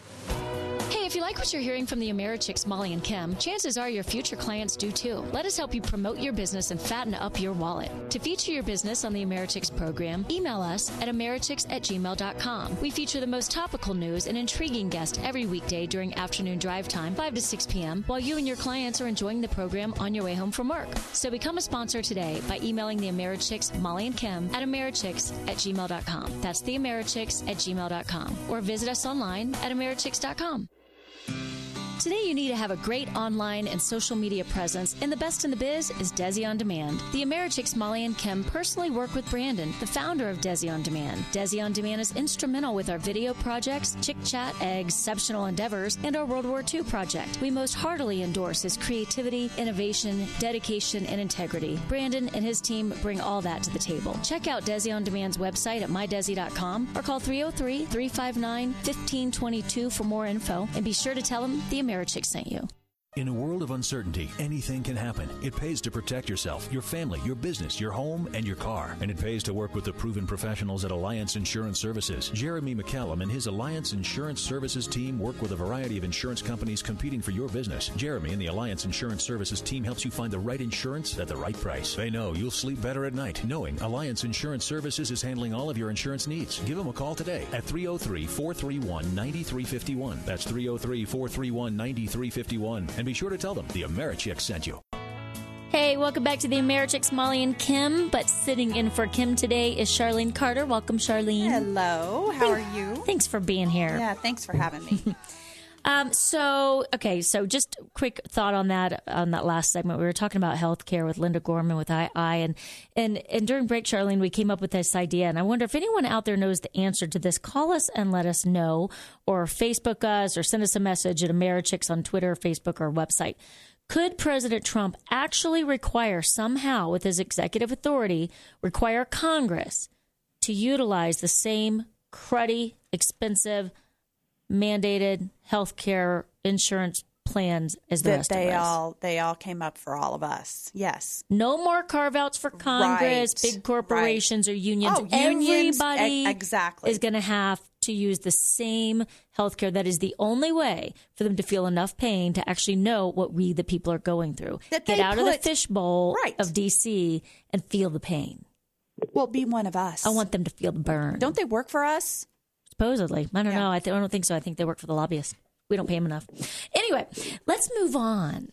Hey, if you like what you're hearing from the Americhicks, Molly and Kim, chances are your future clients do too. Let us help you promote your business and fatten up your wallet. To feature your business on the Americhicks program, email us at americhicks at gmail dot com. We feature the most topical news and intriguing guests every weekday during afternoon drive time, five to six p.m., while you and your clients are enjoying the program on your way home from work. So become a sponsor today by emailing the Americhicks, Molly and Kim, at americhicks at gmail dot com. That's the Americhicks at gmail dot com. Or visit us online at americhicks dot com. Today you need to have a great online and social media presence, and the best in the biz is Desi On Demand. The Americhicks, Molly and Kim, personally work with Brandon, the founder of Desi On Demand. Desi On Demand is instrumental with our video projects, Chick Chat, Exceptional Endeavors, and our World War Two project. We most heartily endorse his creativity, innovation, dedication, and integrity. Brandon and his team bring all that to the table. Check out Desi On Demand's website at my desi dot com or call three oh three, three five nine, one five two two for more info, and be sure to tell them the Americhicks sent you. In a world of uncertainty, anything can happen. It pays to protect yourself, your family, your business, your home, and your car. And it pays to work with the proven professionals at Alliance Insurance Services. Jeremy McCallum and his Alliance Insurance Services team work with a variety of insurance companies competing for your business. Jeremy and the Alliance Insurance Services team helps you find the right insurance at the right price. They know you'll sleep better at night knowing Alliance Insurance Services is handling all of your insurance needs. Give them a call today at three oh three, four three one, nine three five one. That's three oh three, four three one, nine three five one. And be sure to tell them the Americhicks sent you. Hey, welcome back to the Americhicks, Molly and Kim. But sitting in for Kim today is Charlene Carter. Welcome, Charlene. Hello. How are you? Thanks for being here. Yeah, thanks for having me. Um, so, okay, so just a quick thought on that, on that last segment. We were talking about healthcare with Linda Gorman with I I, and, and, and during break, Charlene, we came up with this idea, and I wonder if anyone out there knows the answer to this. Call us and let us know, or Facebook us, or send us a message at Americhicks on Twitter, Facebook, or website. Could President Trump actually require somehow, with his executive authority, require Congress to utilize the same cruddy, expensive, mandated health care insurance plans as the that rest they of us? all they all came up for all of us. Yes. No more carve-outs for Congress, Right. big corporations, Right. or unions. Oh, unions, Everybody e- exactly. is going to have to use the same health care. That is the only way for them to feel enough pain to actually know what we, the people, are going through. That Get they out of the put- fishbowl Right. of D C and feel the pain. Well, be one of us. I want them to feel the burn. Don't they work for us? Supposedly. I don't Yeah. know. I, th- I don't think so. I think they work for the lobbyists. We don't pay them enough. Anyway, let's move on.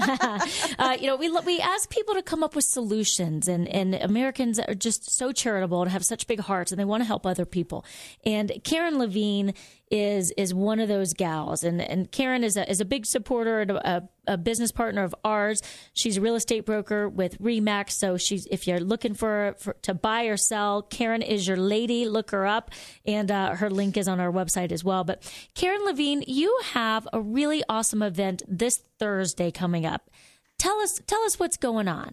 uh, you know, we we ask people to come up with solutions, and, and Americans are just so charitable and have such big hearts, and they want to help other people. And Karen Levine is is one of those gals, and and Karen is a is a big supporter and a, a business partner of ours. She's a real estate broker with Remax, so she's if you're looking for, for to buy or sell, Karen is your lady. Look her up, and uh, her link is on our website as well. But Karen Levine, you have a really awesome event this Thursday coming up. Tell us tell us what's going on.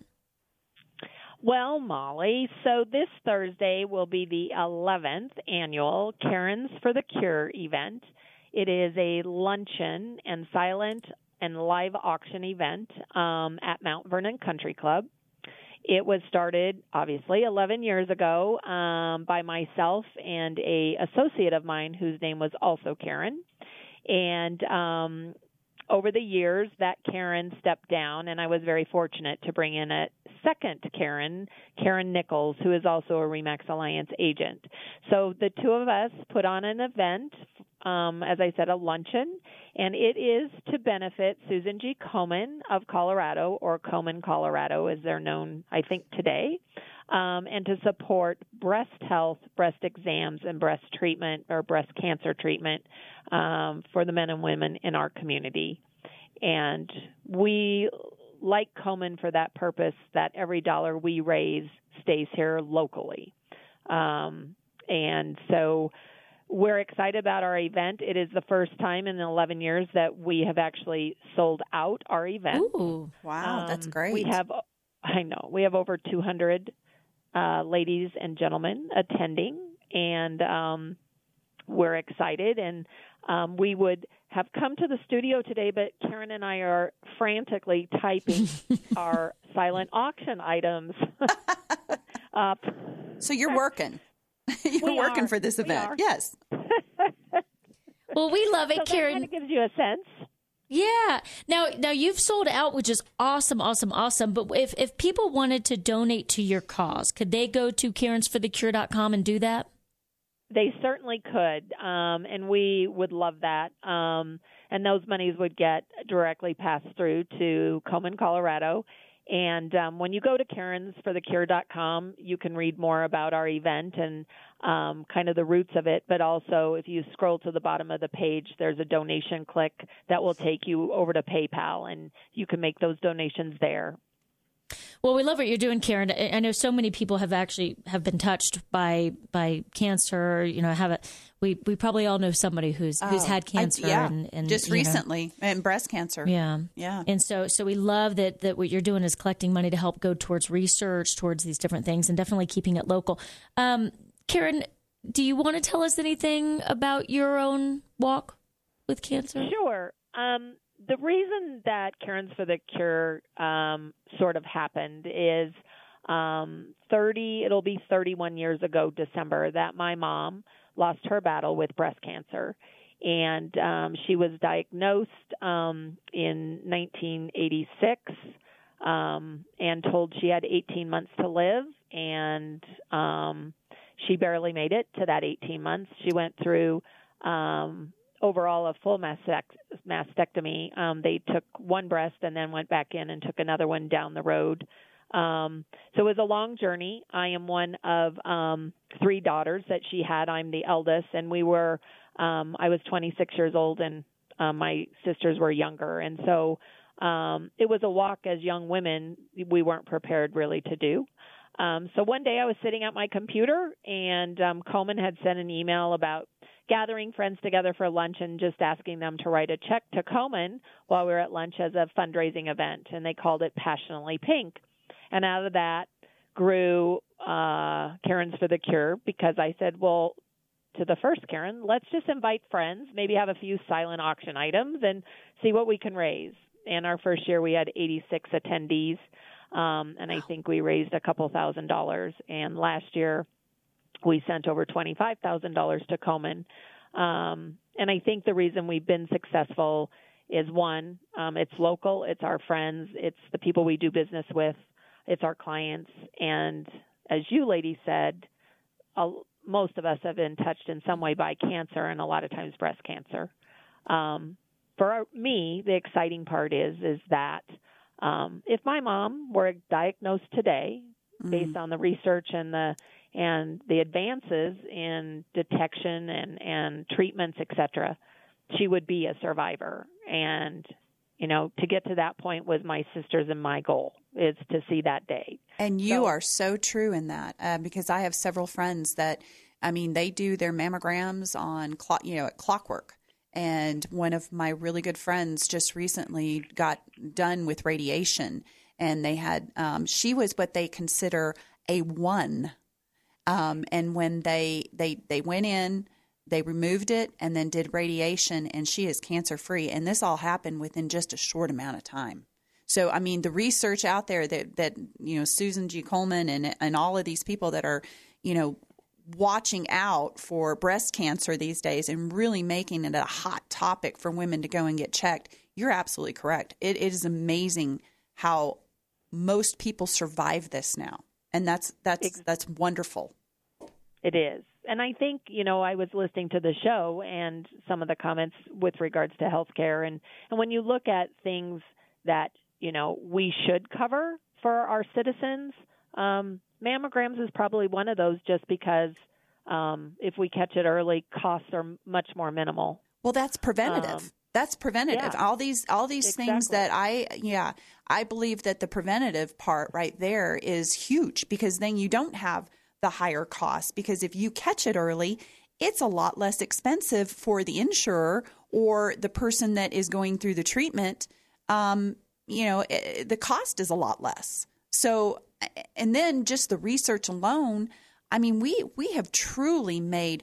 Well, Molly, so this Thursday will be the eleventh annual Karens for the Cure event. It is a luncheon and silent and live auction event um, at Mount Vernon Country Club. it was started, obviously, eleven years ago um, by myself and a associate of mine whose name was also Karen. And um, over the years, that Karen stepped down, and I was very fortunate to bring in a second Karen, Karen Nichols, who is also a RE/MAX Alliance agent. So the two of us put on an event, um, as I said, a luncheon, and it is to benefit Susan G. Komen of Colorado, or Komen, Colorado, as they're known, I think, today, um, and to support breast health, breast exams, and breast treatment or breast cancer treatment um, for the men and women in our community. And we like Komen for that purpose, that every dollar we raise stays here locally. Um, and so we're excited about our event. It is the first time in eleven years that we have actually sold out our event. Ooh, wow, um, that's great. We have, I know, we have over two hundred uh, ladies and gentlemen attending, and um, we're excited. And um, we would have come to the studio today, but Karen and I are frantically typing our silent auction items up. So you're working. You're we working are. for this We event. are. Yes. Well, we love it, so Karen. That kind of gives you a sense. Yeah. Now, now you've sold out, which is awesome, awesome, awesome. But if, if people wanted to donate to your cause, could they go to Karens For The Cure dot com and do that? They certainly could, um, and we would love that. Um, and those monies would get directly passed through to Komen, Colorado. And um, when you go to Karens For The Cure dot com, you can read more about our event and um, kind of the roots of it. But also, if you scroll to the bottom of the page, there's a donation click that will take you over to PayPal, and you can make those donations there. Well, we love what you're doing, Karen. I know so many people have actually have been touched by by cancer. You know, have a we we probably all know somebody who's who's Oh, had cancer. I, yeah, and, and just you know. recently, and breast cancer. Yeah, yeah. And so, so we love that that what you're doing is collecting money to help go towards research, towards these different things, and definitely keeping it local. Um, Karen, do you want to tell us anything about your own walk with cancer? Sure. Um, the reason that Karens For The Cure um, sort of happened is um, thirty. It'll be thirty-one years ago, December, that my mom lost her battle with breast cancer, and um, she was diagnosed um, in nineteen eighty-six um, and told she had eighteen months to live, and um, she barely made it to that eighteen months. She went through um, overall a full mastectomy. Um, they took one breast and then went back in and took another one down the road. Um, so it was a long journey. I am one of um, three daughters that she had. I'm the eldest, and we were, um, I was twenty-six years old, and um, my sisters were younger. And so um, it was a walk as young women we weren't prepared really to do. Um, so one day I was sitting at my computer, and um, Komen had sent an email about gathering friends together for lunch and just asking them to write a check to Komen while we were at lunch as a fundraising event, and they called it Passionately Pink. And out of that grew uh, Karens For The Cure, because I said, well, to the first Karen, let's just invite friends, maybe have a few silent auction items and see what we can raise. And our first year we had eighty-six attendees, um, and I think we raised a couple thousand dollars. And last year we sent over twenty-five thousand dollars to Komen. Um, and I think the reason we've been successful is, one, um, it's local, it's our friends, it's the people we do business with, it's our clients. And as you ladies said, uh, most of us have been touched in some way by cancer, and a lot of times breast cancer. Um, for our, me, the exciting part is is that um, if my mom were diagnosed today, mm. based on the research and the and the advances in detection and, and treatments, et cetera, she would be a survivor. And, you know, to get to that point was my sisters and my goal, is to see that day. And you so, are so true in that, uh, because I have several friends that, I mean, they do their mammograms on, clock, you know, at Clockwork. And one of my really good friends just recently got done with radiation, and they had, um, she was what they consider a one. Um, and when they, they, they went in, they removed it and then did radiation, and she is cancer free. And this all happened within just a short amount of time. So, I mean, the research out there that, that you know, Susan G. Komen and, and all of these people that are, you know, watching out for breast cancer these days and really making it a hot topic for women to go and get checked, you're absolutely correct. It, it is amazing how most people survive this now. And that's that's that's wonderful. It is. And I think, you know, I was listening to the show and some of the comments with regards to healthcare. And, and when you look at things that, you know, we should cover for our citizens, um, mammograms is probably one of those just because um, if we catch it early, costs are much more minimal. Well, that's preventative. Um, that's preventative. Yeah, all these all these exactly. things that I, yeah, I believe that the preventative part right there is huge because then you don't have the higher costs because if you catch it early, it's a lot less expensive for the insurer or the person that is going through the treatment. Um, you know, it, the cost is a lot less. So, and then just the research alone, I mean, we, we have truly made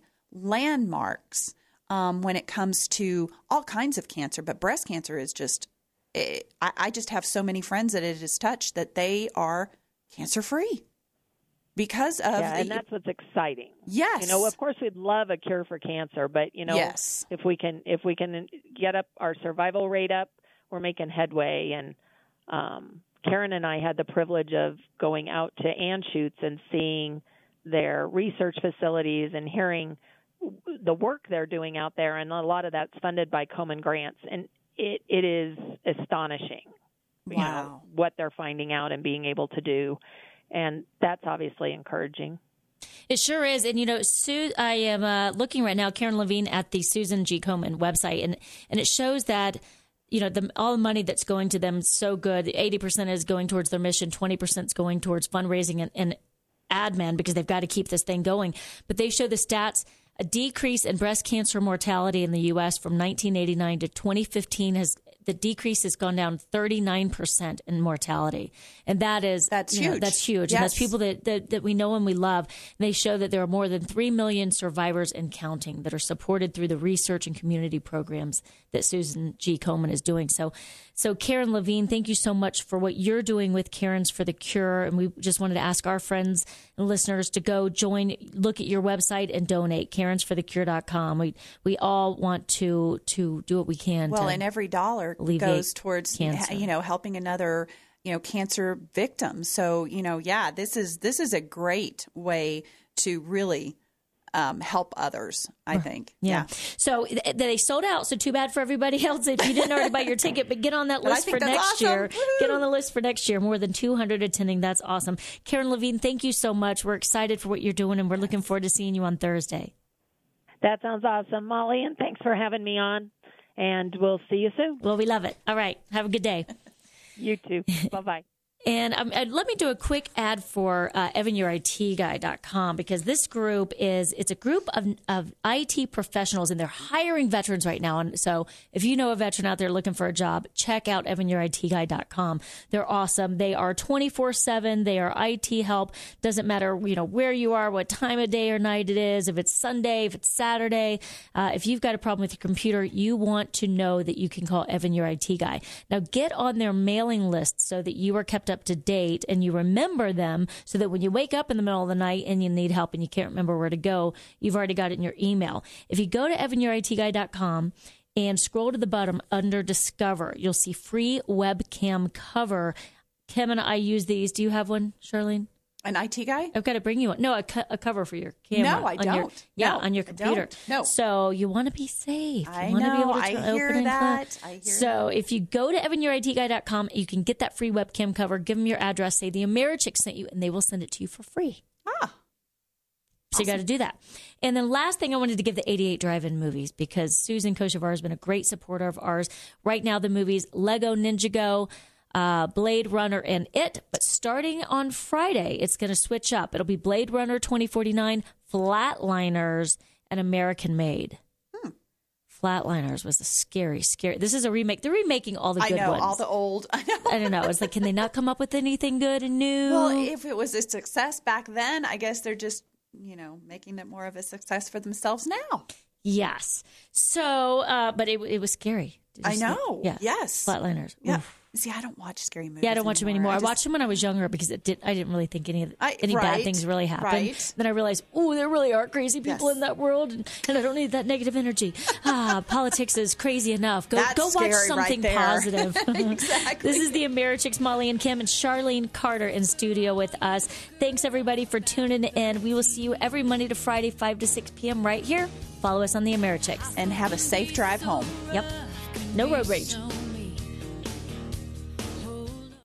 landmarks um, when it comes to all kinds of cancer, but breast cancer is just, it, I, I just have so many friends that it has touched that they are cancer-free because of. Yeah, and that's what's exciting. Yes. You know, of course we'd love a cure for cancer, but you know, yes. if we can, if we can get up our survival rate up, we're making headway. And, um, Karen and I had the privilege of going out to Anschutz and seeing their research facilities and hearing the work they're doing out there. And a lot of that's funded by Komen grants. And it, it is astonishing, wow. you know, what they're finding out and being able to do. And that's obviously encouraging. It sure is. And, you know, Sue, I am uh, looking right now, Karen Levine, at the Susan G. Komen website, and, and it shows that, you know, the, all the money that's going to them is so good. eighty percent is going towards their mission, twenty percent is going towards fundraising and, and admin because they've got to keep this thing going. But they show the stats. A decrease in breast cancer mortality in the U S from nineteen eighty-nine to twenty fifteen has the decrease has gone down thirty-nine percent in mortality. And that is that's huge. Know, that's huge. Yes. And that's people that, that, that we know and we love. And they show that there are more than three million survivors and counting that are supported through the research and community programs that Susan G. Komen is doing. So, so Karen Levine, thank you so much for what you're doing with Karen's for the Cure. And we just wanted to ask our friends and listeners to go join, look at your website and donate, karens for the cure dot com. We, we all want to, to do what we can. Well, to and every dollar goes towards, cancer. you know, helping another, you know, cancer victim. So, you know, yeah, this is, this is a great way to really um, help others, I think. Yeah. yeah. So th- they sold out. So too bad for everybody else if you didn't already buy your ticket, but get on that list for next awesome. year. Woo-hoo. Get on the list for next year. More than two hundred attending. That's awesome. Karen Levine, thank you so much. We're excited for what you're doing, and we're looking forward to seeing you on Thursday. That sounds awesome, Molly, and thanks for having me on. And we'll see you soon. Well, we love it. All right. Have a good day. You too. Bye-bye. And um, let me do a quick ad for uh, Evan Your I T Guy dot com because this group is, it's a group of, of I T professionals and they're hiring veterans right now. And so if you know a veteran out there looking for a job, check out Evan Your I T Guy dot com. They're awesome. They are twenty-four seven. They are I T help. Doesn't matter, you know, where you are, what time of day or night it is, if it's Sunday, if it's Saturday. Uh, if you've got a problem with your computer, you want to know that you can call Evan Your I T Guy. Now get on their mailing list so that you are kept up to date and you remember them so that when you wake up in the middle of the night and you need help and you can't remember where to go, you've already got it in your email. If you go to Evan Your I T Guy dot com and scroll to the bottom under Discover, you'll see free webcam cover. Kim and I use these. Do you have one, Charlene? An I T guy? I've got to bring you one. No, a, co- a cover for your camera. No, I on don't. Your, yeah, no, on your computer. No. So you want to be safe. You I want know. to be able to I hear open that. And I hear so that. if you go to Evan Your I T Guy dot com, you can get that free webcam cover. Give them your address. Say the Americhick sent you, and they will send it to you for free. Ah. So awesome. You got to do that. And then last thing, I wanted to give the eighty-eight Drive-In movies because Susan Kochevar has been a great supporter of ours. Right now, the movies Lego Ninjago, Uh, Blade Runner, and It. But starting on Friday, it's going to switch up. It'll be Blade Runner twenty forty-nine, Flatliners, and American Made. Hmm. Flatliners was a scary, scary. This is a remake. They're remaking all the good I know, ones. all the old. I know. I don't know. It's like, can they not come up with anything good and new? Well, if it was a success back then, I guess they're just, you know, making it more of a success for themselves now. Yes. So, uh, but it, it was scary. I know. Yeah. Yes. Flatliners. Yeah. Oof. See, I don't watch scary movies. Yeah, I don't watch them anymore. anymore. I, I just, watched them when I was younger because it did. I didn't really think any of, I, any right, bad things really happened. Right. Then I realized, oh, there really are crazy people Yes. in that world, and, and I don't need that negative energy. Ah, politics is crazy enough. Go That's go watch scary something right there. positive. Exactly. This is the Americhicks, Molly and Kim, and Charlene Carter in studio with us. Thanks everybody for tuning in. We will see you every Monday to Friday, five to six p.m. right here. Follow us on the Americhicks. And have a safe drive home. Yep. No road rage.